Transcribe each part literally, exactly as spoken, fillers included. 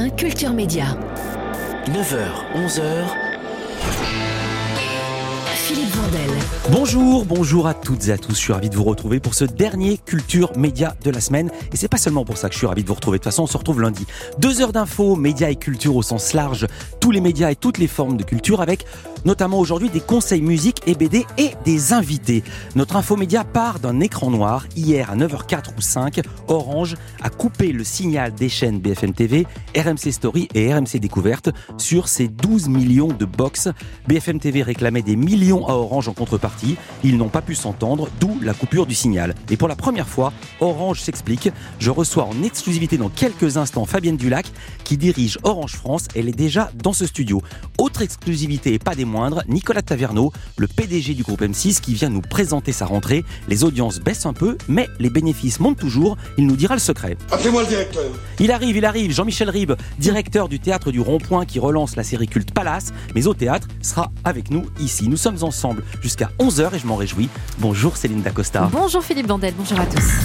un Culture Média. neuf heures, onze heures. Philippe Vandel. Bonjour, bonjour à toutes et à tous. Je suis ravi de vous retrouver pour ce dernier Culture Média de la semaine. Et c'est pas seulement pour ça que je suis ravi de vous retrouver. De toute façon, on se retrouve lundi. Deux heures d'infos, médias et culture au sens large. Tous les médias et toutes les formes de culture avec notamment aujourd'hui des conseils musique et B D et des invités. Notre infomédia part d'un écran noir. Hier à neuf heures quatre ou cinq, Orange a coupé le signal des chaînes B F M T V, R M C Story et R M C Découverte sur ses douze millions de box. B F M T V réclamait des millions à Orange en contrepartie. Ils n'ont pas pu s'entendre, d'où la coupure du signal. Et pour la première fois, Orange s'explique. Je reçois en exclusivité dans quelques instants Fabienne Dulac, qui dirige Orange France. Elle est déjà dans ce studio. Autre exclusivité et pas des moindres, Nicolas Taverneau, le P D G du groupe M six, qui vient nous présenter sa rentrée. Les audiences baissent un peu, mais les bénéfices montent toujours. Il nous dira le secret. Appelez-moi le directeur. Il arrive, il arrive. Jean-Michel Ribes, directeur du Théâtre du Rond-Point, qui relance la série culte Palace, mais au théâtre, sera avec nous ici. Nous sommes ensemble jusqu'à onze heures et je m'en réjouis. Bonjour Céline Dacosta. Bonjour Philippe Vandel, bonjour à tous.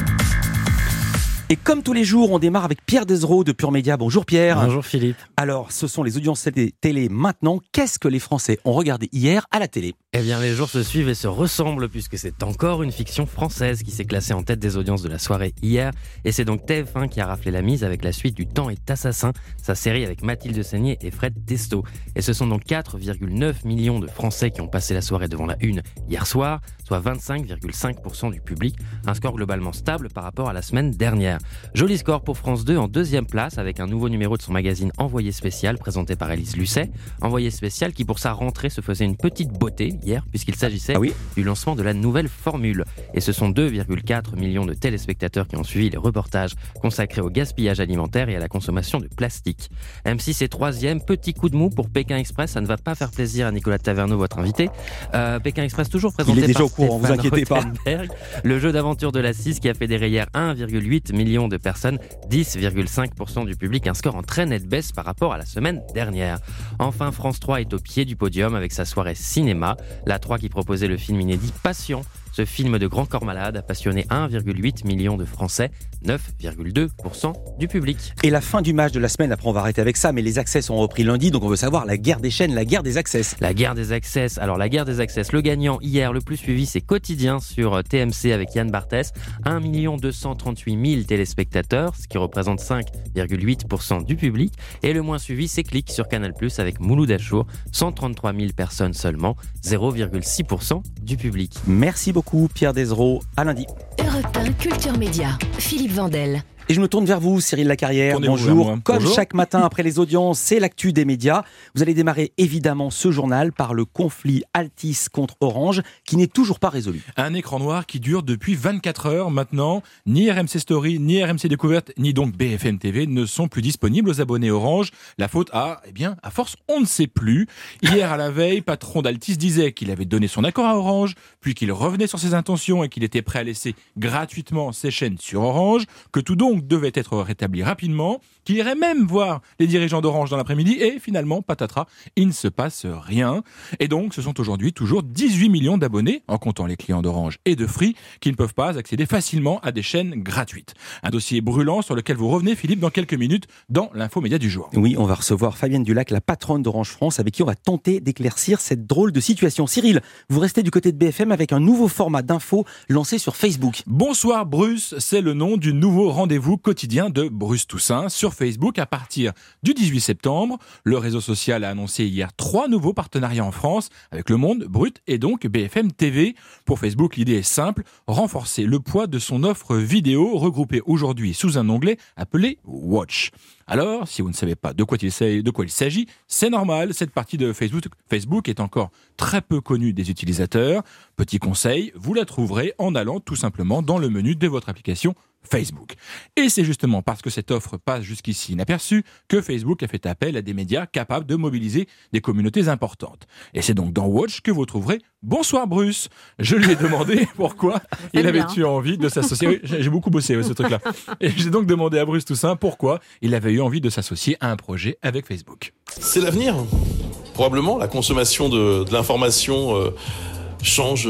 Et comme tous les jours, on démarre avec Pierre Desreaux de Pure Média. Bonjour Pierre. Bonjour Philippe. Alors, ce sont les audiences télé maintenant. Qu'est-ce que les Français ont regardé hier à la télé ? Eh bien, les jours se suivent et se ressemblent puisque c'est encore une fiction française qui s'est classée en tête des audiences de la soirée hier. Et c'est donc T F un qui a raflé la mise avec la suite du Temps est assassin, sa série avec Mathilde Seigné et Fred Testo. Et ce sont donc quatre virgule neuf millions de Français qui ont passé la soirée devant la une hier soir, soit vingt-cinq virgule cinq pour cent du public, un score globalement stable par rapport à la semaine dernière. Joli score pour France deux en deuxième place avec un nouveau numéro de son magazine Envoyé spécial présenté par Élise Lucet. Envoyé spécial qui pour sa rentrée se faisait une petite beauté hier puisqu'il s'agissait ah oui du lancement de la nouvelle formule. Et ce sont deux virgule quatre millions de téléspectateurs qui ont suivi les reportages consacrés au gaspillage alimentaire et à la consommation de plastique. M six est troisième, petit coup de mou pour Pékin Express, ça ne va pas faire plaisir à Nicolas Taverneau, votre invité. Euh, Pékin Express toujours présenté Il est déjà par au courant, Stéphane vous inquiétez pas. Rothenberg, le jeu d'aventure de la six qui a fédéré hier un virgule huit million de personnes, dix virgule cinq pour cent du public, un score en très nette baisse par rapport à la semaine dernière. Enfin, France trois est au pied du podium avec sa soirée cinéma. La trois qui proposait le film inédit Passion. Ce film de grand corps malade a passionné un virgule huit million de Français, neuf virgule deux pour cent du public. Et la fin du match de la semaine, après on va arrêter avec ça, mais les access ont repris lundi, donc on veut savoir la guerre des chaînes, la guerre des access. La guerre des access, alors la guerre des access, le gagnant hier, le plus suivi, c'est Quotidien sur T M C avec Yann Barthès, un million deux cent trente-huit mille téléspectateurs, ce qui représente cinq virgule huit pour cent du public, et le moins suivi, c'est Click sur Canal plus, avec Mouloud Achour, cent trente-trois mille personnes seulement, zéro virgule six pour cent du public. Merci beaucoup Pierre Desreaux, à lundi. Europe un Culture Média, Philippe Vandel. Et je me tourne vers vous, Cyril Lacarrière. Tournez-vous Bonjour. vers moi. Comme Bonjour. chaque matin après les audiences, c'est l'actu des médias. Vous allez démarrer évidemment ce journal par le conflit Altice contre Orange, qui n'est toujours pas résolu. Un écran noir qui dure depuis vingt-quatre heures maintenant. Ni R M C Story, ni R M C Découverte, ni donc B F M T V ne sont plus disponibles aux abonnés Orange. La faute à, eh bien, à force, on ne sait plus. Hier à la veille, patron d'Altis disait qu'il avait donné son accord à Orange, puis qu'il revenait sur ses intentions et qu'il était prêt à laisser gratuitement ses chaînes sur Orange, que tout donc devait être rétabli rapidement, qu'il irait même voir les dirigeants d'Orange dans l'après-midi et finalement, patatras, il ne se passe rien. Et donc, ce sont aujourd'hui toujours dix-huit millions d'abonnés, en comptant les clients d'Orange et de Free, qui ne peuvent pas accéder facilement à des chaînes gratuites. Un dossier brûlant sur lequel vous revenez, Philippe, dans quelques minutes dans l'infomédia du jour. Oui, on va recevoir Fabienne Dulac, la patronne d'Orange France, avec qui on va tenter d'éclaircir cette drôle de situation. Cyril, vous restez du côté de B F M avec un nouveau format d'info lancé sur Facebook. Bonsoir Bruce, c'est le nom du nouveau rendez-vous quotidien de Bruce Toussaint sur Facebook à partir du dix-huit septembre. Le réseau social a annoncé hier trois nouveaux partenariats en France avec Le Monde, Brut et donc B F M T V. Pour Facebook, l'idée est simple, renforcer le poids de son offre vidéo regroupée aujourd'hui sous un onglet appelé Watch. Alors, si vous ne savez pas de quoi il s'agit, de quoi il s'agit, c'est normal, cette partie de Facebook, Facebook est encore très peu connue des utilisateurs. Petit conseil, vous la trouverez en allant tout simplement dans le menu de votre application Facebook. Et c'est justement parce que cette offre passe jusqu'ici inaperçue que Facebook a fait appel à des médias capables de mobiliser des communautés importantes. Et c'est donc dans Watch que vous trouverez « Bonsoir Bruce ». Je lui ai demandé pourquoi il avait eu envie de s'associer. Oui, j'ai beaucoup bossé ouais, ce truc-là. Et j'ai donc demandé à Bruce Toussaint pourquoi il avait eu envie de s'associer à un projet avec Facebook. C'est l'avenir. Probablement, la consommation de, de l'information euh, change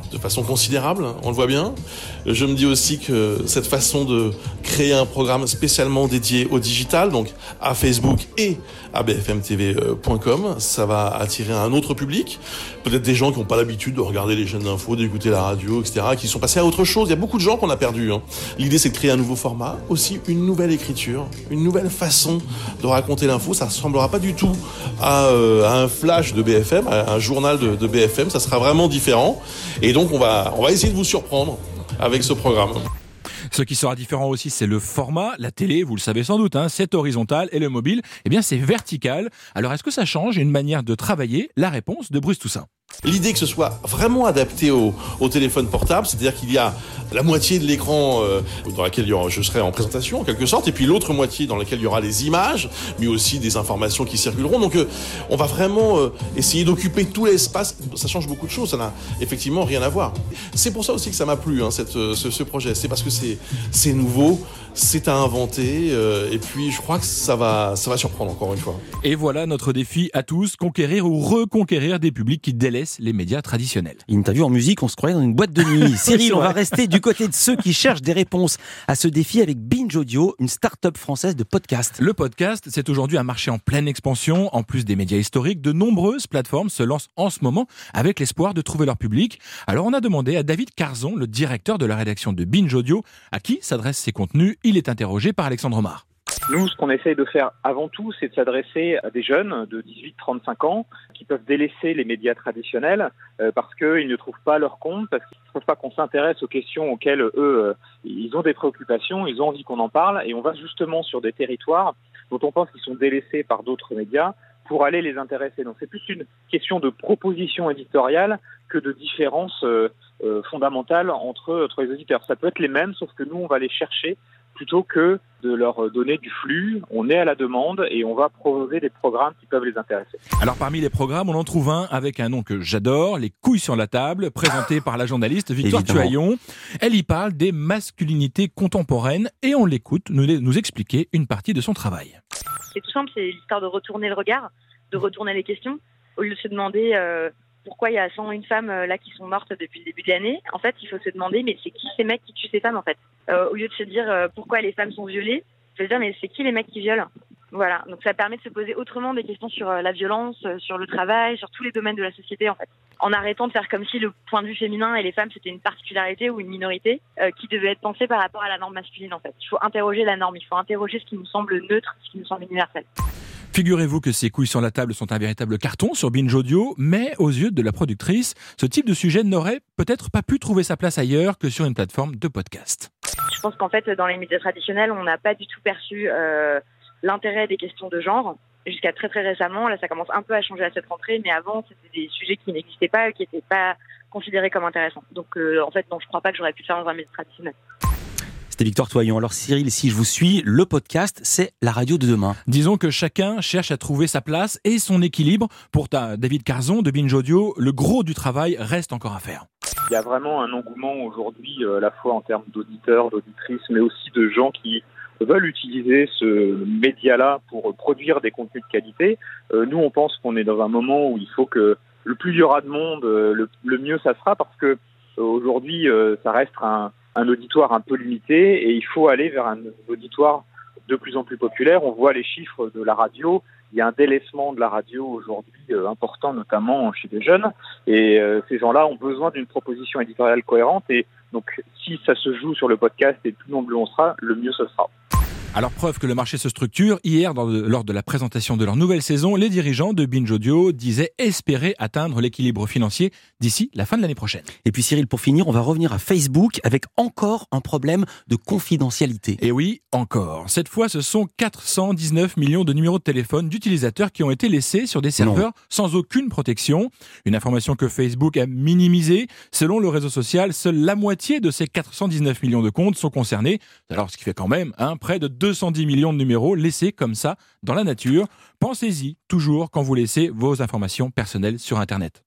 de façon considérable, on le voit bien. Je me dis aussi que cette façon de créer un programme spécialement dédié au digital, donc à Facebook et à b f m t v point com, ça va attirer un autre public. Peut-être des gens qui n'ont pas l'habitude de regarder les chaînes d'infos, d'écouter la radio, et cetera, qui sont passés à autre chose. Il y a beaucoup de gens qu'on a perdus. Hein. L'idée, c'est de créer un nouveau format, aussi une nouvelle écriture, une nouvelle façon de raconter l'info. Ça ne ressemblera pas du tout à, euh, à un flash de B F M, à un journal de, de B F M. Ça sera vraiment différent. Et donc, on va, on va essayer de vous surprendre avec ce programme. Ce qui sera différent aussi, c'est le format. La télé, vous le savez sans doute, hein, c'est horizontal et le mobile, eh bien, c'est vertical. Alors, est-ce que ça change une manière de travailler? La réponse de Bruce Toussaint. L'idée que ce soit vraiment adapté au, au téléphone portable, c'est-à-dire qu'il y a la moitié de l'écran euh, dans laquelle il y aura, je serai en présentation en quelque sorte, et puis l'autre moitié dans laquelle il y aura les images, mais aussi des informations qui circuleront. Donc euh, on va vraiment euh, essayer d'occuper tout l'espace. Ça change beaucoup de choses, ça n'a effectivement rien à voir. C'est pour ça aussi que ça m'a plu, hein, cette, ce, ce projet. C'est parce que c'est, c'est nouveau, c'est à inventer, euh, et puis je crois que ça va, ça va surprendre encore une fois. Et voilà notre défi à tous, conquérir ou reconquérir des publics qui délaissent les médias traditionnels. Interview en musique, on se croyait dans une boîte de nuit. Cyril, on va rester du côté de ceux qui cherchent des réponses à ce défi avec Binge Audio, une start-up française de podcast. Le podcast, c'est aujourd'hui un marché en pleine expansion. En plus des médias historiques, de nombreuses plateformes se lancent en ce moment avec l'espoir de trouver leur public. Alors on a demandé à David Carzon, le directeur de la rédaction de Binge Audio, à qui s'adressent ces contenus. Il est interrogé par Alexandre Omar. Nous, ce qu'on essaye de faire avant tout, c'est de s'adresser à des jeunes de dix-huit à trente-cinq ans qui peuvent délaisser les médias traditionnels euh, parce qu'ils ne trouvent pas leur compte, parce qu'ils ne trouvent pas qu'on s'intéresse aux questions auxquelles eux, euh, ils ont des préoccupations, ils ont envie qu'on en parle, et on va justement sur des territoires dont on pense qu'ils sont délaissés par d'autres médias pour aller les intéresser. Donc c'est plus une question de proposition éditoriale que de différence euh, euh, fondamentale entre, entre les auditeurs. Ça peut être les mêmes, sauf que nous, on va les chercher plutôt que de leur donner du flux. On est à la demande et on va proposer des programmes qui peuvent les intéresser. Alors parmi les programmes, on en trouve un avec un nom que j'adore, Les couilles sur la table, présenté par la journaliste Victoire Évidemment. Tuaillon. Elle y parle des masculinités contemporaines et on l'écoute nous, nous expliquer une partie de son travail. C'est tout simple, c'est l'histoire de retourner le regard, de retourner les questions, au lieu de se demander euh, pourquoi il y a cent une femmes euh, là qui sont mortes depuis le début de l'année. En fait, il faut se demander mais c'est qui ces mecs qui tuent ces femmes en fait. Euh, au lieu de se dire euh, pourquoi les femmes sont violées, je veux dire mais c'est qui les mecs qui violent. Voilà, donc ça permet de se poser autrement des questions sur euh, la violence, euh, sur le travail, sur tous les domaines de la société en fait. En arrêtant de faire comme si le point de vue féminin et les femmes c'était une particularité ou une minorité euh, qui devait être pensée par rapport à la norme masculine en fait. Il faut interroger la norme, il faut interroger ce qui nous semble neutre, ce qui nous semble universel. Figurez-vous que ces couilles sur la table sont un véritable carton sur Binge Audio, mais aux yeux de la productrice, ce type de sujet n'aurait peut-être pas pu trouver sa place ailleurs que sur une plateforme de podcast. Je pense qu'en fait, dans les médias traditionnels, on n'a pas du tout perçu euh, l'intérêt des questions de genre. Jusqu'à très très récemment, là ça commence un peu à changer à cette rentrée, mais avant c'était des sujets qui n'existaient pas, qui n'étaient pas considérés comme intéressants. Donc euh, en fait, non, je ne crois pas que j'aurais pu le faire dans un média traditionnel. C'était Victoire Toaillon. Alors Cyril, si je vous suis, le podcast, c'est la radio de demain. Disons que chacun cherche à trouver sa place et son équilibre. Pour ta David Carzon de Binge Audio, le gros du travail reste encore à faire. Il y a vraiment un engouement aujourd'hui, euh, à la fois en termes d'auditeurs, d'auditrices, mais aussi de gens qui veulent utiliser ce média-là pour produire des contenus de qualité. Euh, nous, on pense qu'on est dans un moment où il faut que le plus il y aura de monde, euh, le, le mieux ça sera, parce que euh, aujourd'hui, euh, ça reste un, un auditoire un peu limité et il faut aller vers un auditoire de plus en plus populaire. On voit les chiffres de la radio. Il y a un délaissement de la radio aujourd'hui euh, important, notamment chez les jeunes. Et euh, ces gens-là ont besoin d'une proposition éditoriale cohérente. Et donc, si ça se joue sur le podcast et plus nombreux on sera, le mieux ce sera. Alors preuve que le marché se structure, hier dans le, lors de la présentation de leur nouvelle saison, les dirigeants de Binge Audio disaient espérer atteindre l'équilibre financier d'ici la fin de l'année prochaine. Et puis Cyril, pour finir, on va revenir à Facebook avec encore un problème de confidentialité. Et oui, encore. Cette fois, ce sont quatre cent dix-neuf millions de numéros de téléphone d'utilisateurs qui ont été laissés sur des serveurs non. sans aucune protection. Une information que Facebook a minimisée. Selon le réseau social, seule la moitié de ces quatre cent dix-neuf millions de comptes sont concernés. Alors, ce qui fait quand même hein, près de deux cent dix millions de numéros laissés comme ça dans la nature. Pensez-y toujours quand vous laissez vos informations personnelles sur Internet.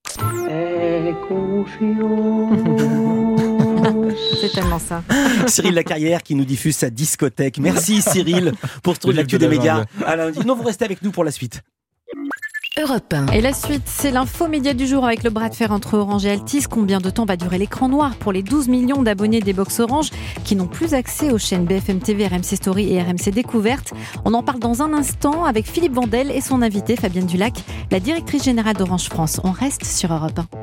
C'est tellement ça. Cyril Lacarrière qui nous diffuse sa discothèque. Merci Cyril pour ce tour de l'actu des médias. À lundi. Non, vous restez avec nous pour la suite. Europe un. Et la suite, c'est l'info média du jour avec le bras de fer entre Orange et Altice. Combien de temps va durer l'écran noir pour les douze millions d'abonnés des box Orange qui n'ont plus accès aux chaînes B F M T V, R M C Story et R M C Découverte? On en parle dans un instant avec Philippe Vandel et son invité Fabienne Dulac, la directrice générale d'Orange France. On reste sur Europe un.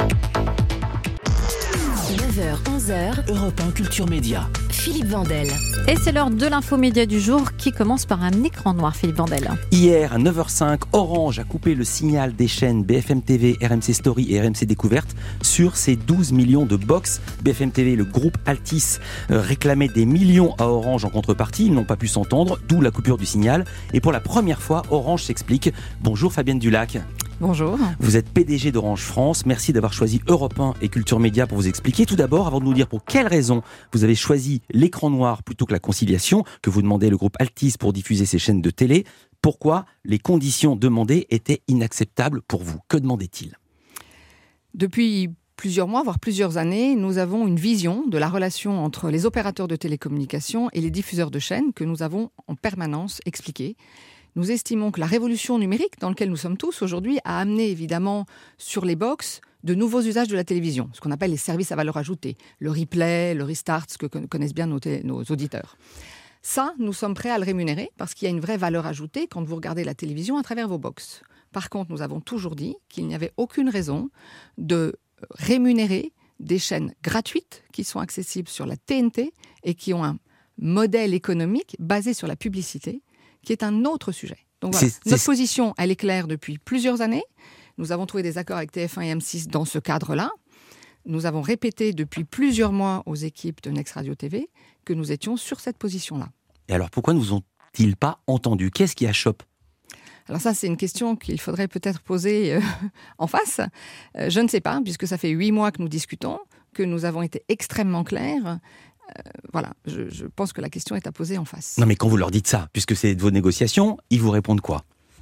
neuf heures onze heures, Europe un Culture Média. Philippe Vandel. Et c'est l'heure de l'info média du jour qui commence par un écran noir, Philippe Vandel. Hier, à neuf heures cinq, Orange a coupé le signal des chaînes B F M T V, R M C Story et R M C Découverte sur ces douze millions de box. B F M T V, le groupe Altice, euh, réclamait des millions à Orange en contrepartie. Ils n'ont pas pu s'entendre, d'où la coupure du signal. Et pour la première fois, Orange s'explique. Bonjour Fabienne Dulac. Bonjour. Vous êtes P D G d'Orange France. Merci d'avoir choisi Europe un et Culture Média pour vous expliquer. Tout d'abord, avant de nous dire pour quelles raisons vous avez choisi l'écran noir plutôt que la conciliation que vous demandez le groupe Altice pour diffuser ses chaînes de télé, pourquoi les conditions demandées étaient inacceptables pour vous? Que demandait-il? Depuis plusieurs mois, voire plusieurs années, nous avons une vision de la relation entre les opérateurs de télécommunications et les diffuseurs de chaînes que nous avons en permanence expliquée. Nous estimons que la révolution numérique dans laquelle nous sommes tous aujourd'hui a amené évidemment sur les box de nouveaux usages de la télévision, ce qu'on appelle les services à valeur ajoutée, le replay, le restart, ce que connaissent bien nos, télé- nos auditeurs. Ça, nous sommes prêts à le rémunérer parce qu'il y a une vraie valeur ajoutée quand vous regardez la télévision à travers vos box. Par contre, nous avons toujours dit qu'il n'y avait aucune raison de rémunérer des chaînes gratuites qui sont accessibles sur la T N T et qui ont un modèle économique basé sur la publicité, qui est un autre sujet. Donc voilà, c'est, notre c'est... position, elle est claire depuis plusieurs années. Nous avons trouvé des accords avec T F un et M six dans ce cadre-là. Nous avons répété depuis plusieurs mois aux équipes de Next Radio T V que nous étions sur cette position-là. Et alors, pourquoi ne vous ont-ils pas entendu? Qu'est-ce qui achoppe? Alors ça, c'est une question qu'il faudrait peut-être poser euh, en face. Euh, je ne sais pas, puisque ça fait huit mois que nous discutons, que nous avons été extrêmement clairs. Euh, voilà, je, je pense que la question est à poser en face. Non mais quand vous leur dites ça, puisque c'est de vos négociations, ils vous répondent quoi?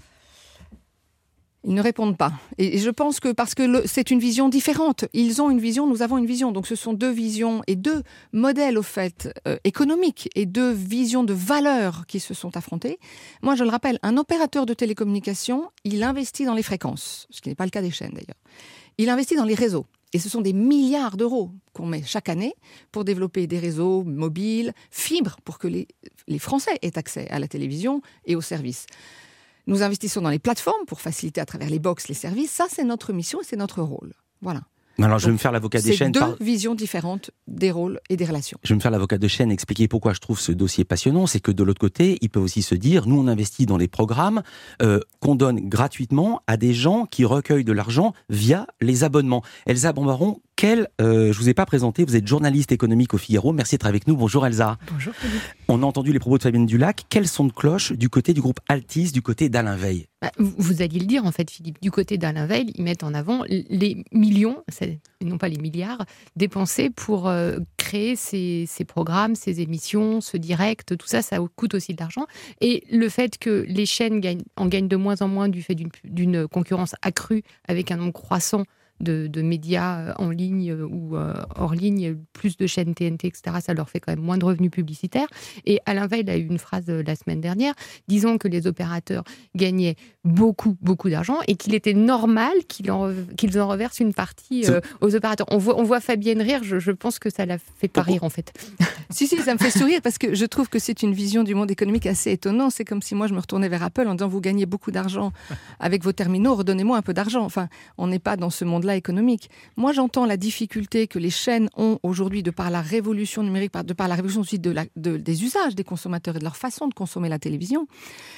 Ils ne répondent pas. Et, et je pense que parce que le, c'est une vision différente. Ils ont une vision, nous avons une vision. Donc ce sont deux visions et deux modèles au fait euh, économiques et deux visions de valeurs qui se sont affrontées. Moi, je le rappelle, un opérateur de télécommunications, il investit dans les fréquences, ce qui n'est pas le cas des chaînes d'ailleurs. Il investit dans les réseaux. Et ce sont des milliards d'euros qu'on met chaque année pour développer des réseaux mobiles, fibres, pour que les, les Français aient accès à la télévision et aux services. Nous investissons dans les plateformes pour faciliter à travers les box les services. Ça, c'est notre mission et c'est notre rôle. Voilà. Alors, je vais me faire l'avocat des chaînes. C'est deux par... visions différentes des rôles et des relations. Je vais me faire l'avocat de chaîne, expliquer pourquoi je trouve ce dossier passionnant. C'est que de l'autre côté, ils peuvent aussi se dire, nous on investit dans les programmes euh, qu'on donne gratuitement à des gens qui recueillent de l'argent via les abonnements. Elsa Bambaron, quelle, euh, je vous ai pas présenté, vous êtes journaliste économique au Figaro. Merci d'être avec nous. Bonjour Elsa. Bonjour Philippe. On a entendu les propos de Fabienne Dulac. Quels sont de cloche du côté du groupe Altice, du côté d'Alain Veil? Bah, vous alliez le dire en fait Philippe, du côté d'Alain Veil, ils mettent en avant les millions, non pas les milliards, dépensés pour euh, créer ces, ces programmes, ces émissions, ce direct, tout ça, ça coûte aussi de l'argent. Et le fait que les chaînes gagnent, en gagnent de moins en moins du fait d'une, d'une concurrence accrue avec un nombre croissant De, de médias en ligne ou euh, hors ligne, plus de chaînes T N T, et cetera, ça leur fait quand même moins de revenus publicitaires. Et Alain Veil a eu une phrase euh, la semaine dernière, disant que les opérateurs gagnaient beaucoup, beaucoup d'argent et qu'il était normal qu'ils en, qu'ils en reversent une partie euh, aux opérateurs. On voit, on voit Fabienne rire, je, je pense que ça la fait pas rire en fait. Si, si, ça me fait sourire parce que je trouve que c'est une vision du monde économique assez étonnante. C'est comme si moi je me retournais vers Apple en disant vous gagnez beaucoup d'argent avec vos terminaux, redonnez-moi un peu d'argent. Enfin, on n'est pas dans ce monde-là économique. Moi, j'entends la difficulté que les chaînes ont aujourd'hui de par la révolution numérique, de par la révolution aussi de la, de, des usages des consommateurs et de leur façon de consommer la télévision.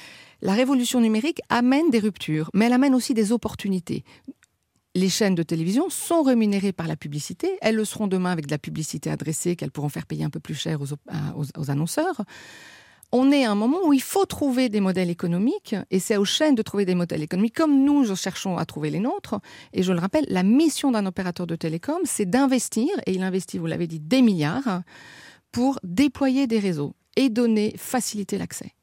La révolution numérique amène des ruptures, mais elle amène aussi des opportunités. Les chaînes de télévision sont rémunérées par la publicité. Elles le seront demain avec de la publicité adressée qu'elles pourront faire payer un peu plus cher aux, aux, aux annonceurs. On est à un moment où il faut trouver des modèles économiques et c'est aux chaînes de trouver des modèles économiques comme nous cherchons à trouver les nôtres. Et je le rappelle, la mission d'un opérateur de télécom, c'est d'investir, et il investit, vous l'avez dit, des milliards pour déployer des réseaux et donner, faciliter l'accès.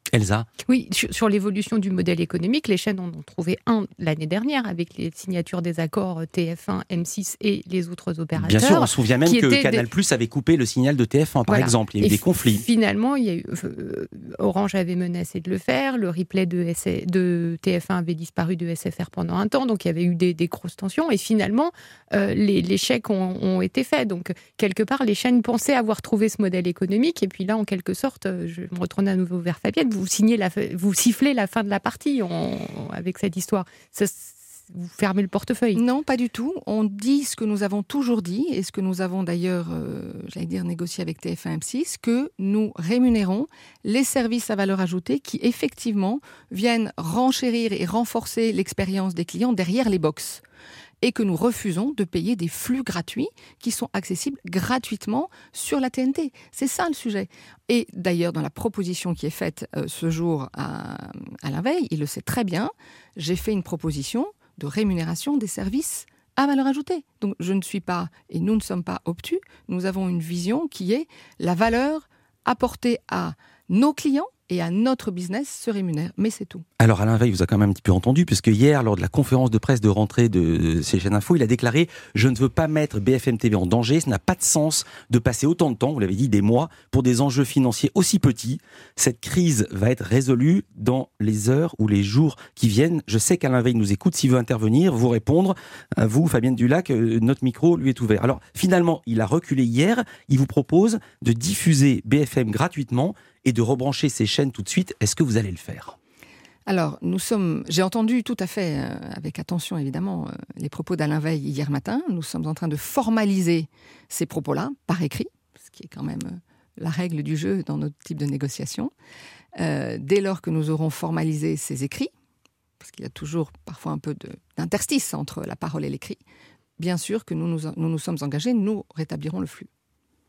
Elsa ? Oui, sur, sur l'évolution du modèle économique, les chaînes en ont trouvé un l'année dernière avec les signatures des accords T F un, M six et les autres opérateurs. Bien sûr, on se souvient même que Canal+ des... avait coupé le signal de T F un, par voilà. exemple. Il y a eu et des conflits. Finalement, il y a eu, euh, Orange avait menacé de le faire, le replay de, S... de T F un avait disparu de S F R pendant un temps, donc il y avait eu des, des grosses tensions. Et finalement, euh, les, les chèques ont, ont été faits. Donc, quelque part, les chaînes pensaient avoir trouvé ce modèle économique. Et puis là, en quelque sorte, je me retourne à nouveau vers Fabienne, vous signez la, vous sifflez la fin de la partie en, avec cette histoire. Ça, vous fermez le portefeuille. Non, pas du tout. On dit ce que nous avons toujours dit et ce que nous avons d'ailleurs, euh, j'allais dire, négocié avec T F un, M six, que nous rémunérons les services à valeur ajoutée qui, effectivement, viennent renchérir et renforcer l'expérience des clients derrière les box. Et que nous refusons de payer des flux gratuits qui sont accessibles gratuitement sur la T N T. C'est ça le sujet. Et d'ailleurs, dans la proposition qui est faite euh, ce jour à Alain Veil, il le sait très bien, j'ai fait une proposition de rémunération des services à valeur ajoutée. Donc je ne suis pas, et nous ne sommes pas obtus, nous avons une vision qui est la valeur apportée à nos clients et à notre business se rémunère, mais c'est tout. Alors Alain Veil vous a quand même un petit peu entendu, puisque hier, lors de la conférence de presse de rentrée de ces chaînes info, il a déclaré « Je ne veux pas mettre B F M T V en danger, ça n'a pas de sens de passer autant de temps, vous l'avez dit, des mois, pour des enjeux financiers aussi petits. Cette crise va être résolue dans les heures ou les jours qui viennent. » Je sais qu'Alain Veil nous écoute, s'il veut intervenir, vous répondre, à vous, Fabienne Dulac, notre micro lui est ouvert. Alors finalement, il a reculé hier, il vous propose de diffuser B F M gratuitement et de rebrancher ces chaînes tout de suite. Est-ce que vous allez le faire ? Alors, nous sommes, j'ai entendu tout à fait, euh, avec attention évidemment, euh, les propos d'Alain Veil hier matin. Nous sommes en train de formaliser ces propos-là par écrit, ce qui est quand même euh, la règle du jeu dans notre type de négociation. Euh, dès lors que nous aurons formalisé ces écrits, parce qu'il y a toujours parfois un peu de, d'interstice entre la parole et l'écrit, bien sûr que nous nous, nous nous sommes engagés, nous rétablirons le flux.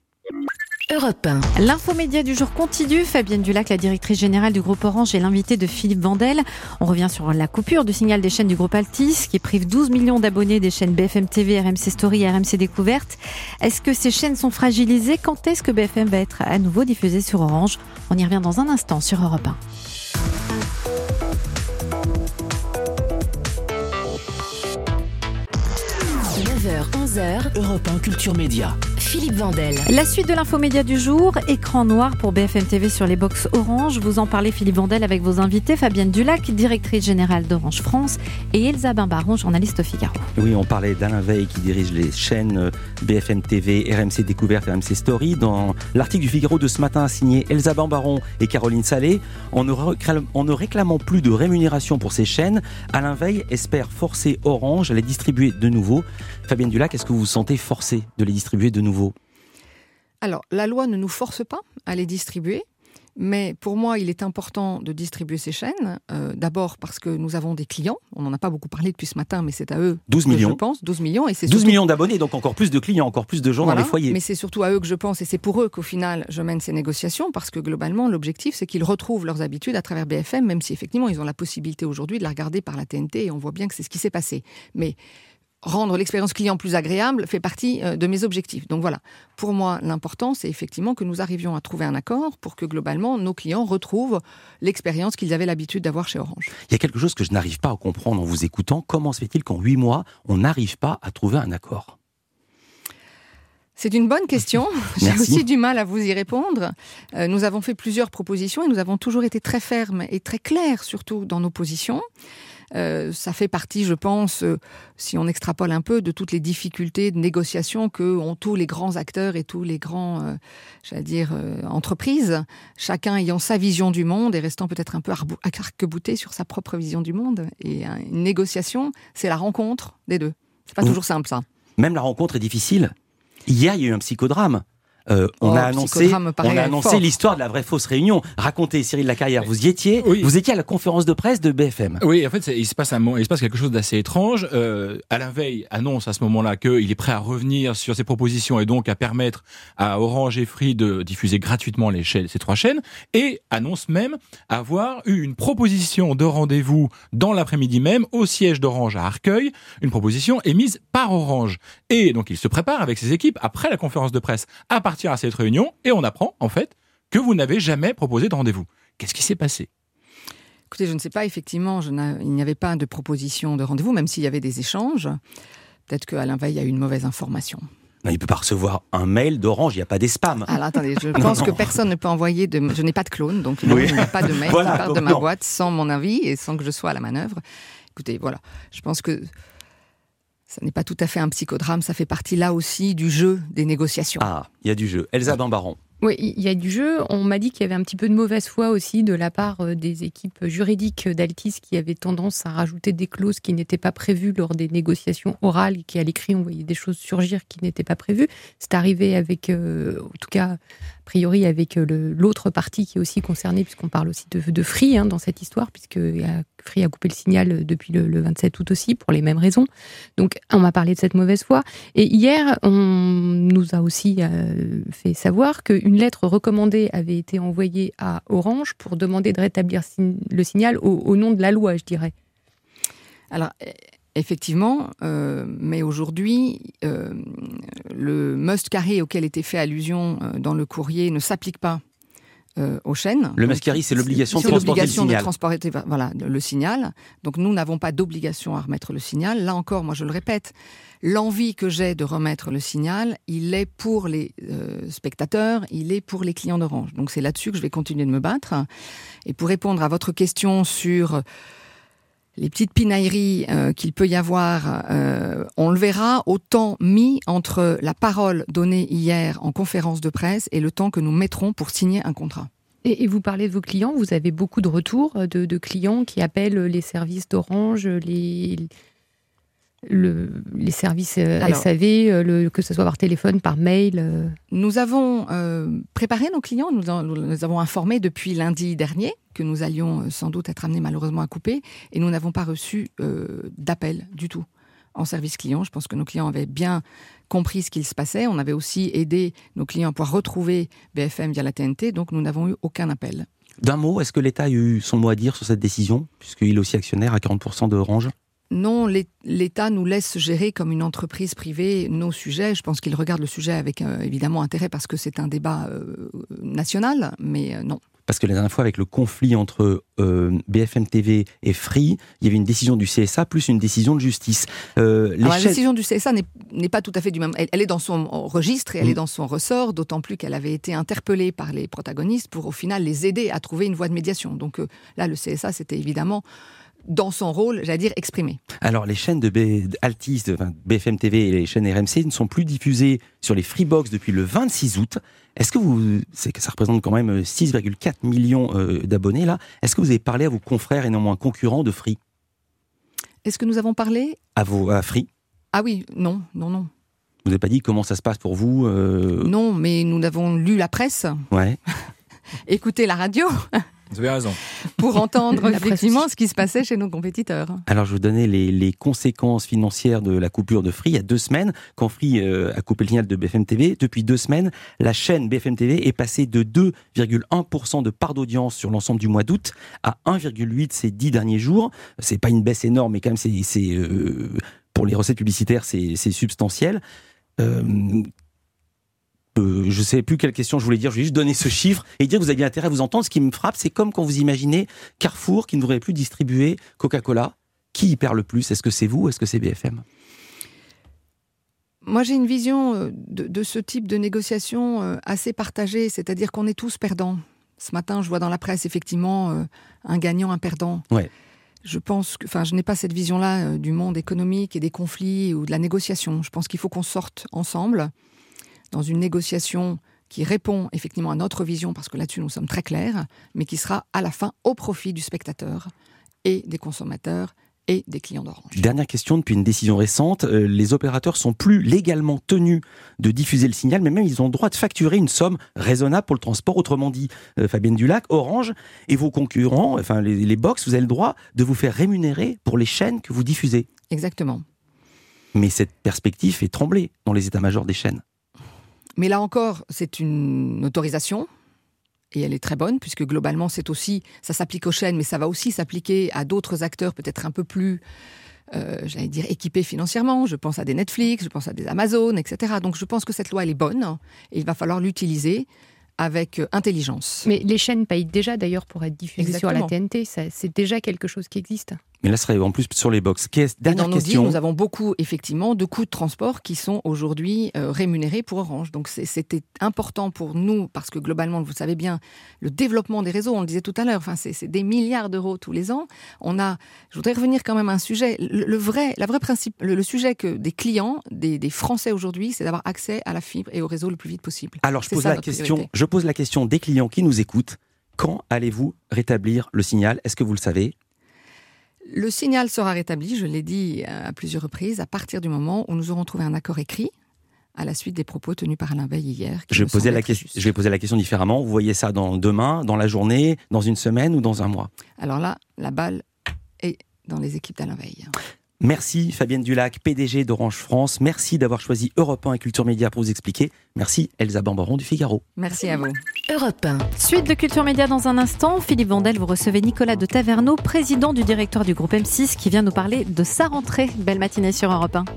Europe un. L'infomédia du jour continue. Fabienne Dulac, la directrice générale du groupe Orange, est l'invitée de Philippe Vandel. On revient sur la coupure du signal des chaînes du groupe Altice, qui prive douze millions d'abonnés des chaînes B F M T V, R M C Story et R M C Découverte. Est-ce que ces chaînes sont fragilisées ? Quand est-ce que B F M va être à nouveau diffusée sur Orange ? On y revient dans un instant sur Europe un. neuf heures, onze heures, Europe un Culture Média. Philippe Vandel. La suite de l'infomédia du jour, écran noir pour B F M T V sur les box Orange. Vous en parlez, Philippe Vandel, avec vos invités, Fabienne Dulac, directrice générale d'Orange France, et Elsa Bimbaron, journaliste au Figaro. Oui, on parlait d'Alain Veil qui dirige les chaînes B F M T V, R M C Découverte et R M C Story. Dans l'article du Figaro de ce matin signé Elsa Bimbaron et Caroline Salé, en ne, réclam- en ne réclamant plus de rémunération pour ces chaînes, Alain Veil espère forcer Orange à les distribuer de nouveau. Fabienne Dulac, est-ce que vous vous sentez forcé de les distribuer de nouveau ? Alors, la loi ne nous force pas à les distribuer, mais pour moi, il est important de distribuer ces chaînes. Euh, d'abord parce que nous avons des clients. On n'en a pas beaucoup parlé depuis ce matin, mais c'est à eux douze que millions. je pense. douze millions. Et c'est douze surtout... millions d'abonnés, donc encore plus de clients, encore plus de gens voilà, dans les foyers. Mais c'est surtout à eux que je pense, et c'est pour eux qu'au final, je mène ces négociations, parce que globalement, l'objectif, c'est qu'ils retrouvent leurs habitudes à travers B F M, même si effectivement, ils ont la possibilité aujourd'hui de la regarder par la T N T, et on voit bien que c'est ce qui s'est passé. Mais rendre l'expérience client plus agréable fait partie de mes objectifs. Donc voilà, pour moi, l'important, c'est effectivement que nous arrivions à trouver un accord pour que globalement, nos clients retrouvent l'expérience qu'ils avaient l'habitude d'avoir chez Orange. Il y a quelque chose que je n'arrive pas à comprendre en vous écoutant. Comment se fait-il qu'en huit mois, on n'arrive pas à trouver un accord ? C'est une bonne question. J'ai aussi du mal à vous y répondre. Euh, nous avons fait plusieurs propositions et nous avons toujours été très fermes et très clairs, surtout dans nos positions. Euh, ça fait partie, je pense, euh, si on extrapole un peu, de toutes les difficultés de négociation que ont tous les grands acteurs et tous les grands, euh, j'allais dire, euh, entreprises, chacun ayant sa vision du monde et restant peut-être un peu arc-bouté sur sa propre vision du monde. Et euh, une négociation, c'est la rencontre des deux. C'est pas Mmh. toujours simple, ça. Même la rencontre est difficile. Hier, il y a eu un psychodrame. Euh, on, oh, a annoncé, on a annoncé fort. l'histoire de la vraie fausse réunion. Racontez, Cyril Lacarrière, vous y étiez. Oui. Vous étiez à la conférence de presse de B F M. Oui, en fait, il se passe un, il se passe quelque chose d'assez étrange. Euh, Alain Veil annonce à ce moment-là qu'il est prêt à revenir sur ses propositions et donc à permettre à Orange et Free de diffuser gratuitement les chaînes, ces trois chaînes, et annonce même avoir eu une proposition de rendez-vous dans l'après-midi même au siège d'Orange à Arcueil, une proposition émise par Orange. Et donc il se prépare avec ses équipes après la conférence de presse à partir à cette réunion, et on apprend en fait que vous n'avez jamais proposé de rendez-vous. Qu'est-ce qui s'est passé ? Écoutez, je ne sais pas, effectivement, je il n'y avait pas de proposition de rendez-vous, même s'il y avait des échanges. Peut-être qu'Alain Veil a eu une mauvaise information. Non, il ne peut pas recevoir un mail d'Orange, il n'y a pas des spams. Alors attendez, je pense non. que personne ne peut envoyer de... Je n'ai pas de clone, donc non, Oui. il n'y a pas de mail Voilà, qui part de donc ma non. boîte sans mon avis et sans que je sois à la manœuvre. Écoutez, voilà, je pense que ça n'est pas tout à fait un psychodrame, ça fait partie là aussi du jeu des négociations. Ah, il y a du jeu. Elsa Bambaron. Oui, il y a du jeu. On m'a dit qu'il y avait un petit peu de mauvaise foi aussi de la part des équipes juridiques d'Altis qui avaient tendance à rajouter des clauses qui n'étaient pas prévues lors des négociations orales et qui, à l'écrit, on voyait des choses surgir qui n'étaient pas prévues. C'est arrivé avec, euh, en tout cas, a priori, avec le, l'autre partie qui est aussi concernée, puisqu'on parle aussi de, de Free hein, dans cette histoire, puisque Free a coupé le signal depuis le, le vingt-sept août aussi, pour les mêmes raisons. Donc, on m'a parlé de cette mauvaise foi. Et hier, on nous a aussi euh, fait savoir que une lettre recommandée avait été envoyée à Orange pour demander de rétablir le signal au, au nom de la loi, je dirais. Alors, effectivement, euh, mais aujourd'hui, euh, le must carry auquel était fait allusion euh, dans le courrier ne s'applique pas euh, aux chaînes. Le must carry, c'est l'obligation de c'est transporter l'obligation le signal. de transporter voilà, le signal. Donc nous n'avons pas d'obligation à remettre le signal. Là encore, moi je le répète, l'envie que j'ai de remettre le signal, il est pour les euh, spectateurs, il est pour les clients d'Orange. Donc c'est là-dessus que je vais continuer de me battre. Et pour répondre à votre question sur les petites pinailleries euh, qu'il peut y avoir, euh, on le verra au temps mis entre la parole donnée hier en conférence de presse et le temps que nous mettrons pour signer un contrat. Et, et vous parlez de vos clients, vous avez beaucoup de retours de, de clients qui appellent les services d'Orange, les... Le, les services euh, Alors, S A V, le, que ce soit par téléphone, par mail euh... Nous avons euh, préparé nos clients, nous, en, nous les avons informés depuis lundi dernier que nous allions euh, sans doute être amenés malheureusement à couper et nous n'avons pas reçu euh, d'appel du tout en service client. Je pense que nos clients avaient bien compris ce qu'il se passait. On avait aussi aidé nos clients à pouvoir retrouver B F M via la T N T, donc nous n'avons eu aucun appel. D'un mot, est-ce que l'État a eu son mot à dire sur cette décision, puisqu'il est aussi actionnaire à quarante pour cent d'Orange ? Non, l'État nous laisse gérer comme une entreprise privée nos sujets. Je pense qu'il regarde le sujet avec euh, évidemment intérêt parce que c'est un débat euh, national, mais euh, non. Parce que la dernière fois, avec le conflit entre euh, B F M T V et Free, il y avait une décision du C S A plus une décision de justice. Euh, les Alors, chaînes... La décision du C S A n'est pas tout à fait du même... Elle, elle est dans son registre et elle mmh. est dans son ressort, d'autant plus qu'elle avait été interpellée par les protagonistes pour au final les aider à trouver une voie de médiation. Donc euh, là, le C S A, c'était évidemment... dans son rôle, j'allais dire, exprimé. Alors, les chaînes de B... Altis, de enfin, B F M T V et les chaînes R M C ne sont plus diffusées sur les Freebox depuis le vingt-six août. Est-ce que vous... C'est que ça représente quand même six virgule quatre millions euh, d'abonnés, là. Est-ce que vous avez parlé à vos confrères et non moins concurrents de Free ? Est-ce que nous avons parlé À, vos, à Free ? Ah oui, non, non, non. Vous n'avez pas dit comment ça se passe pour vous euh... Non, mais nous avons lu la presse. Ouais. Écouté la radio. Vous avez raison. Pour entendre effectivement ce qui se passait chez nos compétiteurs. Alors, je vous donnais les, les conséquences financières de la coupure de Free il y a deux semaines, quand Free euh, a coupé le signal de B F M T V. Depuis deux semaines, la chaîne B F M T V est passée de deux virgule un pour cent de part d'audience sur l'ensemble du mois d'août à un virgule huit ces dix derniers jours. C'est pas une baisse énorme, mais quand même, c'est, c'est euh, pour les recettes publicitaires, c'est, c'est substantiel. Euh, Euh, je ne sais plus quelle question je voulais dire, je vais juste donner ce chiffre et dire que vous aviez intérêt à vous entendre. Ce qui me frappe, c'est comme quand vous imaginez Carrefour qui ne voudrait plus distribuer Coca-Cola. Qui y perd le plus ? Est-ce que c'est vous ou est-ce que c'est B F M ? Moi, j'ai une vision de, de ce type de négociation assez partagée, c'est-à-dire qu'on est tous perdants. Ce matin, je vois dans la presse, effectivement, un gagnant, un perdant. Ouais. Je pense que, enfin, je n'ai pas cette vision-là du monde économique et des conflits ou de la négociation. Je pense qu'il faut qu'on sorte ensemble dans une négociation qui répond effectivement à notre vision, parce que là-dessus nous sommes très clairs, mais qui sera à la fin au profit du spectateur et des consommateurs et des clients d'Orange. Dernière question, depuis une décision récente, euh, les opérateurs sont plus légalement tenus de diffuser le signal, mais même ils ont le droit de facturer une somme raisonnable pour le transport. Autrement dit, euh, Fabienne Dulac, Orange et vos concurrents, enfin les, les box, vous avez le droit de vous faire rémunérer pour les chaînes que vous diffusez. Exactement. Mais cette perspective fait trembler dans les états-majors des chaînes. Mais là encore, c'est une autorisation, et elle est très bonne, puisque globalement, c'est aussi, ça s'applique aux chaînes, mais ça va aussi s'appliquer à d'autres acteurs peut-être un peu plus, euh, j'allais dire, équipés financièrement. Je pense à des Netflix, je pense à des Amazon, et cetera. Donc je pense que cette loi, elle est bonne, et il va falloir l'utiliser avec euh, intelligence. Mais les chaînes payent déjà d'ailleurs pour être diffusées Exactement. sur la T N T. Ça, c'est déjà quelque chose qui existe. Mais là, ce serait en plus sur les box. Qu'est- Dernière Et dans nos question. deals, nous avons beaucoup, effectivement, de coûts de transport qui sont aujourd'hui euh, rémunérés pour Orange. Donc, c'est- c'était important pour nous, parce que globalement, vous savez bien, le développement des réseaux, on le disait tout à l'heure, enfin, c'est, c'est des milliards d'euros tous les ans. On a, je voudrais revenir quand même à un sujet. Le, le vrai, la vraie principe, le, le sujet que des clients, des, des Français aujourd'hui, c'est d'avoir accès à la fibre et au réseau le plus vite possible. Alors, je C'est pose, ça, la notre question, priorité. je pose la question des clients qui nous écoutent. Quand allez-vous rétablir le signal ? Est-ce que vous le savez ? Le signal sera rétabli, je l'ai dit à plusieurs reprises, à partir du moment où nous aurons trouvé un accord écrit à la suite des propos tenus par Alain Veil hier. qui Je, me posais semblent la être que- justes. je vais poser la question différemment. Vous voyez ça dans demain, dans la journée, dans une semaine ou dans un mois ? Alors là, la balle est dans les équipes d'Alain Veil. Merci Fabienne Dulac, P D G d'Orange France. Merci d'avoir choisi Europe un et Culture Média pour vous expliquer. Merci Elsa Bambaron du Figaro. Merci à vous. Europe un. Suite de Culture Média dans un instant. Philippe Vandel, vous recevez Nicolas de Taverneau, président du directoire du groupe M six, qui vient nous parler de sa rentrée. Belle matinée sur Europe un.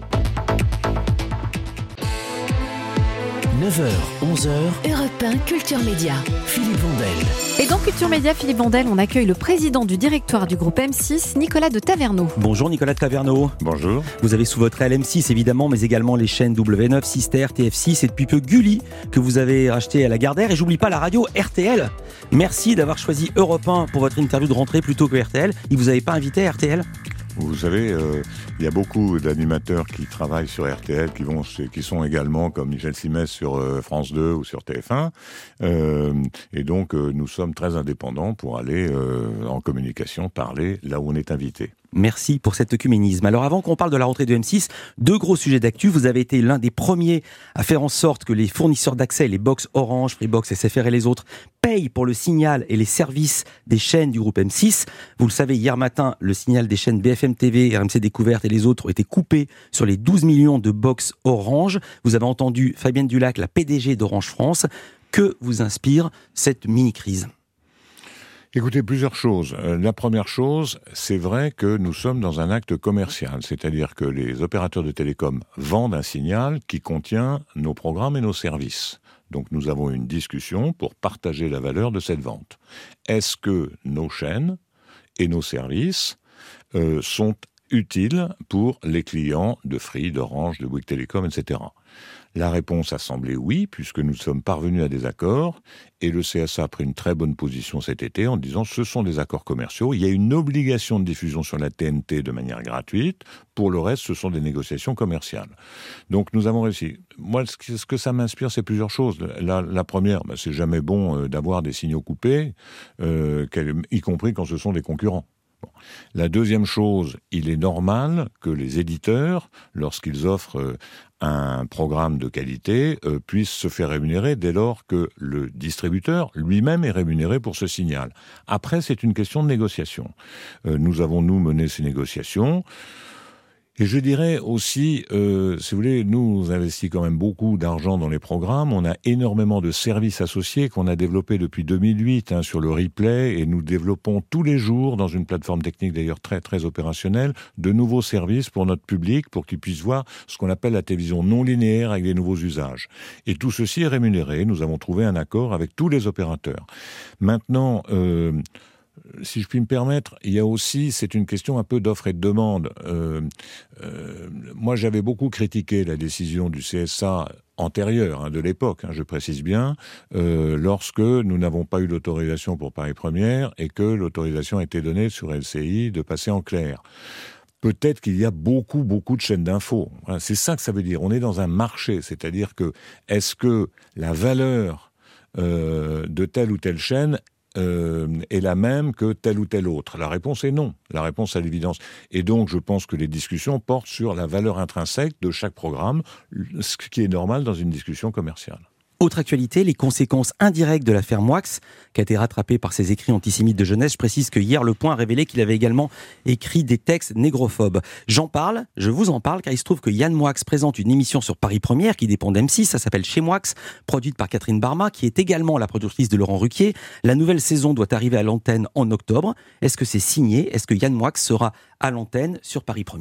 neuf heures, onze heures, Europe un Culture Média. Philippe Vandel. Et dans Culture Média, Philippe Vandel, on accueille le président du directoire du groupe M six, Nicolas de Taverneau. Bonjour Nicolas de Taverneau. Bonjour. Vous avez sous votre aile M six évidemment, mais également les chaînes W neuf, Sister, T F six et depuis peu Gulli que vous avez racheté à la Gardère. Et j'oublie pas la radio R T L. Merci d'avoir choisi Europe un pour votre interview de rentrée plutôt que R T L. Ils vous avaient pas invité à R T L ? Vous savez, euh, il y a beaucoup d'animateurs qui travaillent sur R T L, qui vont, qui sont également comme Michel Simès sur euh, France deux ou sur T F un. Euh, et donc, euh, nous sommes très indépendants pour aller euh, en communication, parler là où on est invité. Merci pour cet œcuménisme. Alors avant qu'on parle de la rentrée de M six, deux gros sujets d'actu. Vous avez été l'un des premiers à faire en sorte que les fournisseurs d'accès, les box Orange, Freebox, S F R et les autres, payent pour le signal et les services des chaînes du groupe M six. Vous le savez, hier matin, le signal des chaînes B F M T V, R M C Découverte et les autres ont été coupés sur les douze millions de box Orange. Vous avez entendu Fabienne Dulac, la P D G d'Orange France. Que vous inspire cette mini-crise ? Écoutez, plusieurs choses. Euh, la première chose, c'est vrai que nous sommes dans un acte commercial, c'est-à-dire que les opérateurs de télécom vendent un signal qui contient nos programmes et nos services. Donc nous avons une discussion pour partager la valeur de cette vente. Est-ce que nos chaînes et nos services euh, sont utiles pour les clients de Free, d'Orange, de Bouygues Télécom, et cetera. La réponse a semblé oui, puisque nous sommes parvenus à des accords, et le C S A a pris une très bonne position cet été en disant ce sont des accords commerciaux, il y a une obligation de diffusion sur la T N T de manière gratuite, pour le reste ce sont des négociations commerciales. Donc nous avons réussi. Moi, ce que, ce que ça m'inspire, c'est plusieurs choses. La, la première, bah, c'est jamais bon euh, d'avoir des signaux coupés, euh, y compris quand ce sont des concurrents. Bon. La deuxième chose, il est normal que les éditeurs, lorsqu'ils offrent euh, un programme de qualité, euh, puissent se faire rémunérer dès lors que le distributeur lui-même est rémunéré pour ce signal. Après, c'est une question de négociation. Euh, nous avons, nous, mené ces négociations. Et je dirais aussi, euh, si vous voulez, nous, on investit quand même beaucoup d'argent dans les programmes. On a énormément de services associés qu'on a développés depuis deux mille huit hein, sur le replay, et nous développons tous les jours, dans une plateforme technique d'ailleurs très très opérationnelle, de nouveaux services pour notre public, pour qu'ils puissent voir ce qu'on appelle la télévision non linéaire avec des nouveaux usages. Et tout ceci est rémunéré. Nous avons trouvé un accord avec tous les opérateurs. Maintenant, euh, si je puis me permettre, il y a aussi, c'est une question un peu d'offre et de demande. Euh, euh, moi, j'avais beaucoup critiqué la décision du C S A antérieure, hein, de l'époque, hein, je précise bien, euh, lorsque nous n'avons pas eu l'autorisation pour Paris Première et que l'autorisation a été donnée sur L C I de passer en clair. Peut-être qu'il y a beaucoup, beaucoup de chaînes d'infos. Voilà, c'est ça que ça veut dire. On est dans un marché, c'est-à-dire que est-ce que la valeur euh, de telle ou telle chaîne Euh, est la même que telle ou telle autre? La réponse est non. La réponse à l'évidence. Et donc, je pense que les discussions portent sur la valeur intrinsèque de chaque programme, ce qui est normal dans une discussion commerciale. Autre actualité, les conséquences indirectes de l'affaire Moix, qui a été rattrapée par ses écrits antisémites de jeunesse. Je précise que hier, Le Point a révélé qu'il avait également écrit des textes négrophobes. J'en parle, je vous en parle, car il se trouve que Yann Moix présente une émission sur Paris Première, qui dépend d'M six, ça s'appelle Chez Moix, produite par Catherine Barma, qui est également la productrice de Laurent Ruquier. La nouvelle saison doit arriver à l'antenne en octobre. Est-ce que c'est signé? Est-ce que Yann Moix sera à l'antenne sur Paris Première?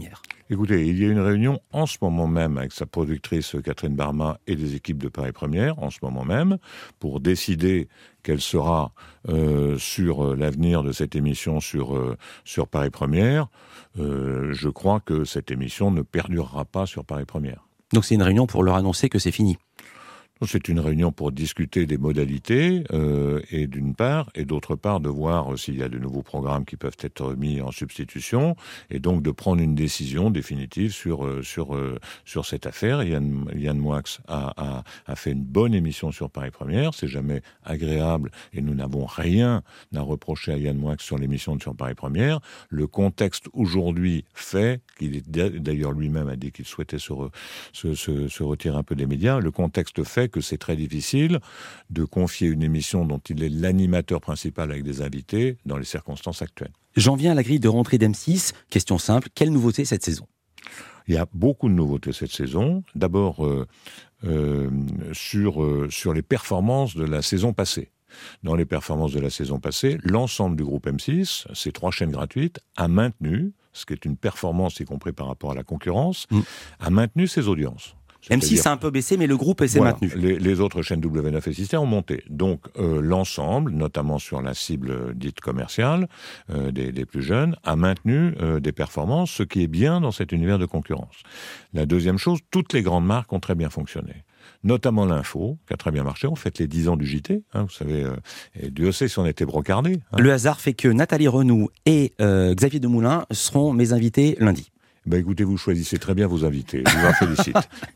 Écoutez, il y a une réunion en ce moment même avec sa productrice Catherine Barma et des équipes de Paris Première, en ce moment même, pour décider quelle sera euh, sur l'avenir de cette émission sur, euh, sur Paris Première. Euh, je crois que cette émission ne perdurera pas sur Paris Première. Donc c'est une réunion pour leur annoncer que c'est fini. C'est une réunion pour discuter des modalités, euh, et d'une part, et d'autre part de voir s'il y a de nouveaux programmes qui peuvent être mis en substitution, et donc de prendre une décision définitive sur euh, sur euh, sur cette affaire. Yann, Yann Moix a, a, a fait une bonne émission sur Paris Première, c'est jamais agréable, et nous n'avons rien à reprocher à Yann Moix sur l'émission sur Paris Première. Le contexte aujourd'hui fait, qu'il est d'ailleurs lui-même a dit qu'il souhaitait se, re, se, se, se retirer un peu des médias, le contexte fait que c'est très difficile de confier une émission dont il est l'animateur principal avec des invités dans les circonstances actuelles. J'en viens à la grille de rentrée d'M six. Question simple, quelle nouveauté cette saison ? Il y a beaucoup de nouveautés cette saison. D'abord, euh, euh, sur, euh, sur les performances de la saison passée. Dans les performances de la saison passée, l'ensemble du groupe M six, ces trois chaînes gratuites, a maintenu, ce qui est une performance y compris par rapport à la concurrence, mmh. a maintenu ses audiences. M six a un peu baissé, mais le groupe s'est voilà, maintenu. Les, les autres chaînes W neuf et Sister ont monté. Donc euh, l'ensemble, notamment sur la cible dite commerciale, euh, des, des plus jeunes, a maintenu euh, des performances, ce qui est bien dans cet univers de concurrence. La deuxième chose, toutes les grandes marques ont très bien fonctionné. Notamment l'info, qui a très bien marché. On fête les dix ans du J T, hein, vous savez, euh, et Dieu sait si on était brocardés. Hein. Le hasard fait que Nathalie Renou et euh, Xavier Demoulin seront mes invités lundi. Ben écoutez, vous choisissez très bien vos invités. Je vous en félicite.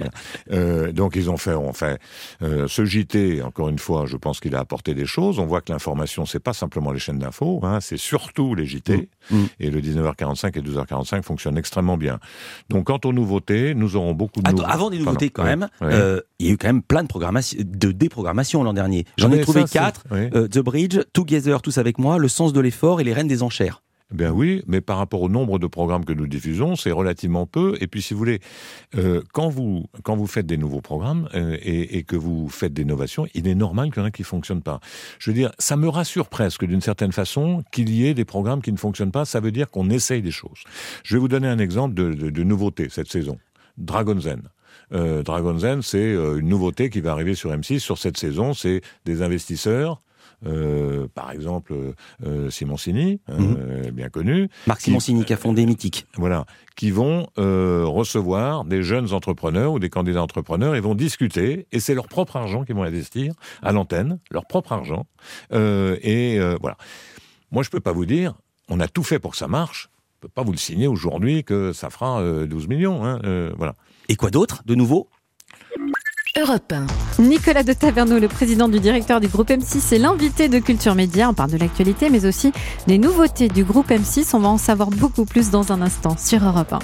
euh, donc ils ont fait, on fait euh, ce J T. Encore une fois, je pense qu'il a apporté des choses. On voit que l'information, c'est pas simplement les chaînes d'info, hein, c'est surtout les J T. Mmh. Mmh. Et le dix-neuf heures quarante-cinq et douze heures quarante-cinq fonctionnent extrêmement bien. Donc quant aux nouveautés, nous aurons beaucoup de. Attends, nouveaux... avant des nouveautés, Pardon. quand même, ouais. euh, il y a eu quand même plein de programmation, de déprogrammation l'an dernier. J'en Mais ai trouvé ça, quatre ouais. euh, The Bridge, Together, Tous avec moi, Le Sens de l'effort et Les Reines des enchères. Ben oui, mais par rapport au nombre de programmes que nous diffusons, c'est relativement peu. Et puis, si vous voulez, euh, quand vous quand vous faites des nouveaux programmes euh, et, et que vous faites des novations, il est normal qu'il y en ait qui fonctionnent pas. Je veux dire, ça me rassure presque d'une certaine façon qu'il y ait des programmes qui ne fonctionnent pas. Ça veut dire qu'on essaye des choses. Je vais vous donner un exemple de, de, de nouveauté cette saison. Dragon's Den. Euh, Dragon's Den, c'est euh, une nouveauté qui va arriver sur M six sur cette saison. C'est des investisseurs. Euh, par exemple, euh, Simoncini, euh, mmh. bien connu. Marc qui, Simoncini, qui a fondé Mythique. Voilà, qui vont euh, recevoir des jeunes entrepreneurs ou des candidats entrepreneurs et vont discuter, et c'est leur propre argent qu'ils vont investir à l'antenne, leur propre argent. Euh, et euh, voilà. Moi, je peux pas vous dire, on a tout fait pour que ça marche. Je peux pas vous le signer aujourd'hui que ça fera euh, douze millions. Hein, euh, voilà. Et quoi d'autre, de nouveau ? Europe un. Nicolas de Taverneau, le président du directeur du groupe M six, est l'invité de Culture Média. On parle de l'actualité, mais aussi des nouveautés du groupe M six. On va en savoir beaucoup plus dans un instant sur Europe un.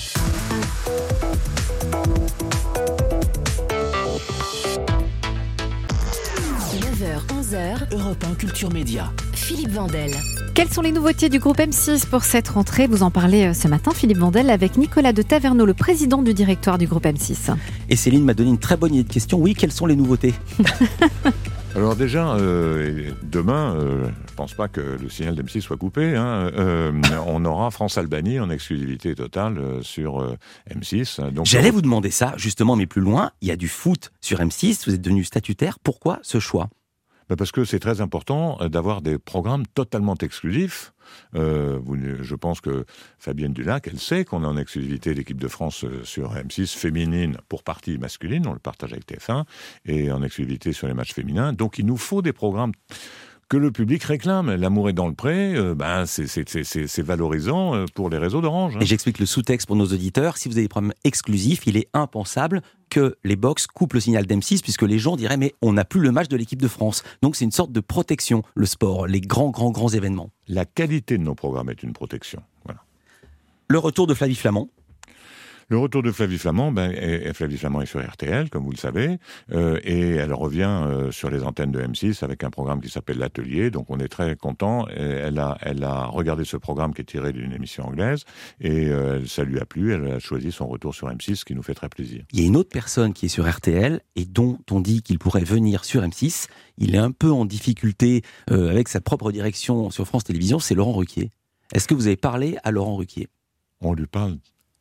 neuf heures onze heures, Europe un Culture Média. Philippe Vandel. Quelles sont les nouveautés du groupe M six pour cette rentrée ? Vous en parlez ce matin, Philippe Vandel, avec Nicolas de Taverneau, le président du directoire du groupe M six. Et Céline m'a donné une très bonne idée de question. Oui, quelles sont les nouveautés ? Alors déjà, euh, demain, euh, je pense pas que le signal d'M six soit coupé. Hein, euh, on aura France-Albanie en exclusivité totale euh, sur euh, M six. Donc, J'allais euh, vous demander ça, justement, mais plus loin. Il y a du foot sur M six, vous êtes devenu statutaire. Pourquoi ce choix ? Parce que c'est très important d'avoir des programmes totalement exclusifs. Euh, vous, je pense que Fabienne Dulac, elle sait qu'on est en exclusivité l'équipe de France sur M six féminine pour partie masculine, on le partage avec T F un, et en exclusivité sur les matchs féminins. Donc il nous faut des programmes que le public réclame. L'amour est dans le pré, euh, ben c'est, c'est, c'est, c'est valorisant pour les réseaux d'Orange. Hein. Et j'explique le sous-texte pour nos auditeurs. Si vous avez des programmes exclusifs, il est impensable que les box coupent le signal d'M six, puisque les gens diraient mais on n'a plus le match de l'équipe de France. Donc c'est une sorte de protection, le sport, les grands, grands, grands événements. La qualité de nos programmes est une protection. Voilà. Le retour de Flavie Flamand. Le retour de Flavie Flamand, ben, et, et Flavie Flamand est sur R T L, comme vous le savez, euh, et elle revient euh, sur les antennes de M six avec un programme qui s'appelle L'Atelier, donc on est très content. Elle a, elle a regardé ce programme qui est tiré d'une émission anglaise, et euh, ça lui a plu, elle a choisi son retour sur M six, ce qui nous fait très plaisir. Il y a une autre personne qui est sur R T L, et dont on dit qu'il pourrait venir sur M six, il est un peu en difficulté euh, avec sa propre direction sur France Télévisions, c'est Laurent Ruquier. Est-ce que vous avez parlé à Laurent Ruquier ? On lui parle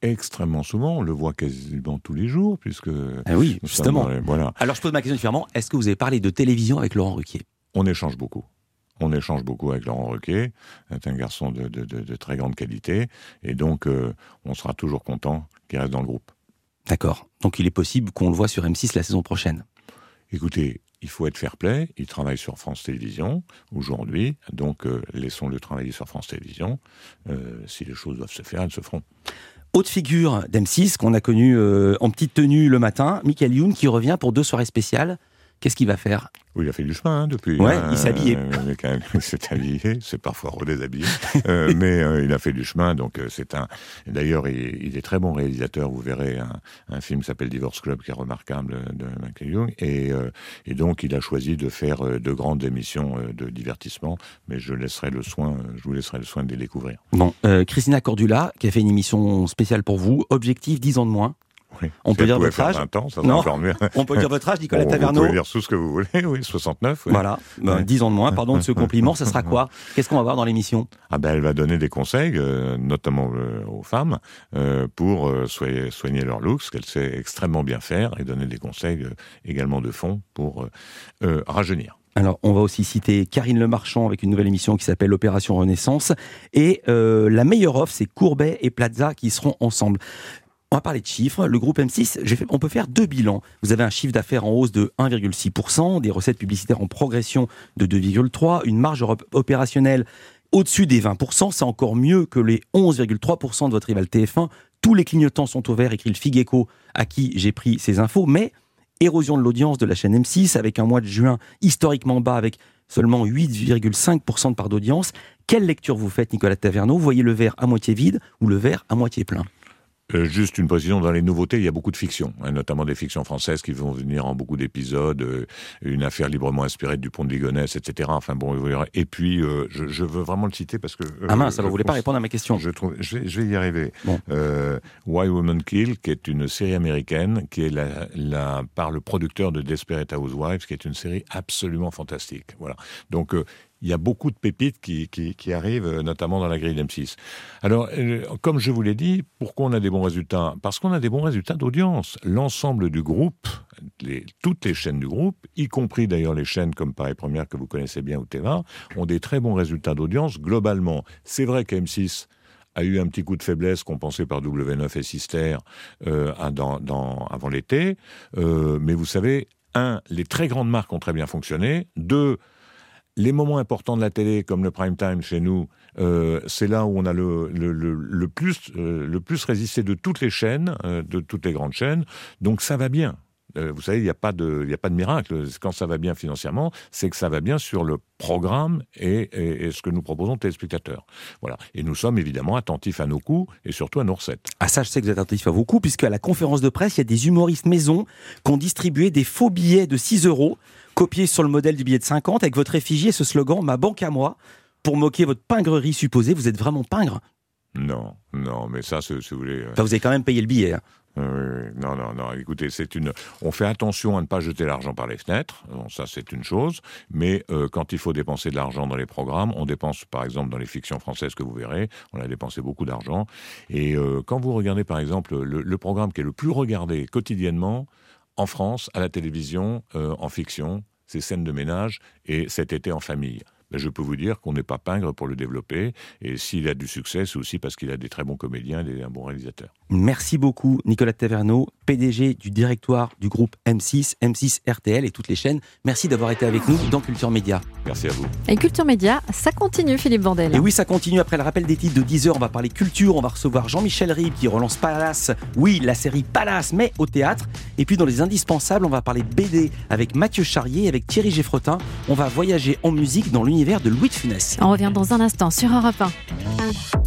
extrêmement souvent, on le voit quasiment tous les jours, puisque... Ah oui, justement. Sommes, voilà. Alors je pose ma question différemment, est-ce que vous avez parlé de télévision avec Laurent Ruquier ? On échange beaucoup. On échange beaucoup avec Laurent Ruquier, c'est un garçon de, de, de, de très grande qualité, et donc euh, on sera toujours content qu'il reste dans le groupe. D'accord, donc il est possible qu'on le voit sur M six la saison prochaine. Écoutez, il faut être fair-play, il travaille sur France Télévisions aujourd'hui, donc euh, laissons-le travailler sur France Télévisions. Euh, si les choses doivent se faire, elles se feront. Autre figure d'M six qu'on a connue euh, en petite tenue le matin, Michael Youn qui revient pour deux soirées spéciales. Qu'est-ce qu'il va faire ? Oui, il a fait du chemin hein, depuis. Ouais, hein, il s'est habillé. Euh, il s'est habillé, c'est parfois redéshabillé, euh, mais euh, il a fait du chemin. Donc euh, c'est un. D'ailleurs, il, il est très bon réalisateur. Vous verrez un, un film qui s'appelle Divorce Club, qui est remarquable de Michael Youn, et, euh, et donc il a choisi de faire euh, de grandes émissions euh, de divertissement. Mais je laisserai le soin, euh, je vous laisserai le soin de les découvrir. Bon, euh, Christina Cordula qui a fait une émission spéciale pour vous. Objectif dix ans de moins. Oui. On Si peut dire pouvait votre faire âge vingt ans, ça Non. encore mieux. On peut dire votre âge, Nicolas Bon, Taverneau. Vous pouvez dire tout ce que vous voulez, oui, soixante-neuf. Oui. Voilà, ben, Ouais. dix ans de moins, pardon de ce compliment, ça sera quoi ? Qu'est-ce qu'on va voir dans l'émission ? Ah ben, elle va donner des conseils, euh, notamment euh, aux femmes, euh, pour euh, soigner, soigner leur look, ce qu'elle sait extrêmement bien faire, et donner des conseils euh, également de fond pour euh, euh, rajeunir. Alors, on va aussi citer Karine Le Marchand avec une nouvelle émission qui s'appelle Opération Renaissance. Et euh, la meilleure offre, c'est Courbet et Plaza qui seront ensemble. On va parler de chiffres. Le groupe M six, j'ai fait, on peut faire deux bilans. Vous avez un chiffre d'affaires en hausse de un virgule six pour cent, des recettes publicitaires en progression de deux virgule trois pour cent, une marge opérationnelle au-dessus des vingt pour cent. C'est encore mieux que les onze virgule trois pour cent de votre rival T F un. Tous les clignotants sont au vert, écrit le Figeco, à qui j'ai pris ces infos. Mais érosion de l'audience de la chaîne M six, avec un mois de juin historiquement bas, avec seulement huit virgule cinq pour cent de part d'audience. Quelle lecture vous faites, Nicolas Taverneau ? Vous voyez le verre à moitié vide ou le verre à moitié plein ? Euh, juste une précision, dans les nouveautés, il y a beaucoup de fictions, hein, notamment des fictions françaises qui vont venir en beaucoup d'épisodes, euh, une affaire librement inspirée du Pont de Ligonnès, et cetera. Enfin bon, vous verrez. Et puis, euh, je, je veux vraiment le citer parce que... Euh, ah mince, alors vous voulez pas pense, répondre à ma question. Je, trouve, je, vais, je vais y arriver. Bon. Euh, Why Women Kill, qui est une série américaine, qui est la, la, par le producteur de Desperate Housewives, qui est une série absolument fantastique. Voilà. Donc... Euh, il y a beaucoup de pépites qui, qui, qui arrivent, notamment dans la grille d'M six. Alors, euh, comme je vous l'ai dit, pourquoi on a des bons résultats ? Parce qu'on a des bons résultats d'audience. L'ensemble du groupe, les, toutes les chaînes du groupe, y compris d'ailleurs les chaînes comme Paris Première que vous connaissez bien ou T V A, ont des très bons résultats d'audience globalement. C'est vrai qu'M six a eu un petit coup de faiblesse compensé par W neuf et Sister euh, dans, dans, avant l'été. Euh, mais vous savez, un, les très grandes marques ont très bien fonctionné. Deux, les moments importants de la télé, comme le prime time chez nous, euh, c'est là où on a le, le, le, le, plus, euh, le plus résisté de toutes les chaînes, euh, de toutes les grandes chaînes. Donc ça va bien. Euh, vous savez, il n'y a pas de, il n'y a pas de miracle. Quand ça va bien financièrement, c'est que ça va bien sur le programme et, et, et ce que nous proposons aux téléspectateurs. Voilà. Et nous sommes évidemment attentifs à nos coûts et surtout à nos recettes. Ah ça, je sais que vous êtes attentifs à vos coûts, puisqu'à la conférence de presse, il y a des humoristes maison qui ont distribué des faux billets de six euros, copiés sur le modèle du billet de cinquante, avec votre effigie et ce slogan « Ma banque à moi », pour moquer votre pingrerie supposée. Vous êtes vraiment pingre ? Non, non, mais ça, si vous voulez... Enfin, vous avez quand même payé le billet, hein. Euh, non, non, non. Écoutez, c'est une. On fait attention à ne pas jeter l'argent par les fenêtres. Bon, ça, c'est une chose. Mais euh, quand il faut dépenser de l'argent dans les programmes, on dépense, par exemple, dans les fictions françaises que vous verrez, on a dépensé beaucoup d'argent. Et euh, quand vous regardez, par exemple, le, le programme qui est le plus regardé quotidiennement en France, à la télévision, euh, en fiction, c'est Scènes de ménage et Cet été en famille. Mais je peux vous dire qu'on n'est pas pingre pour le développer. Et s'il a du succès, c'est aussi parce qu'il a des très bons comédiens et un bon réalisateur. Merci beaucoup, Nicolas Taverneau, P D G du directoire du groupe M six, M six R T L et toutes les chaînes. Merci d'avoir été avec nous dans Culture Média. Merci à vous. Et Culture Média, ça continue, Philippe Vandel. Et oui, ça continue. Après le rappel des titres de dix heures, on va parler culture. On va recevoir Jean-Michel Ribes qui relance Palace. Oui, la série Palace, mais au théâtre. Et puis dans les indispensables, on va parler B D avec Mathieu Charrier, avec Thierry Geffretin. On va voyager en musique dans l'univers de Louis de Funès. On revient dans un instant sur Europe un.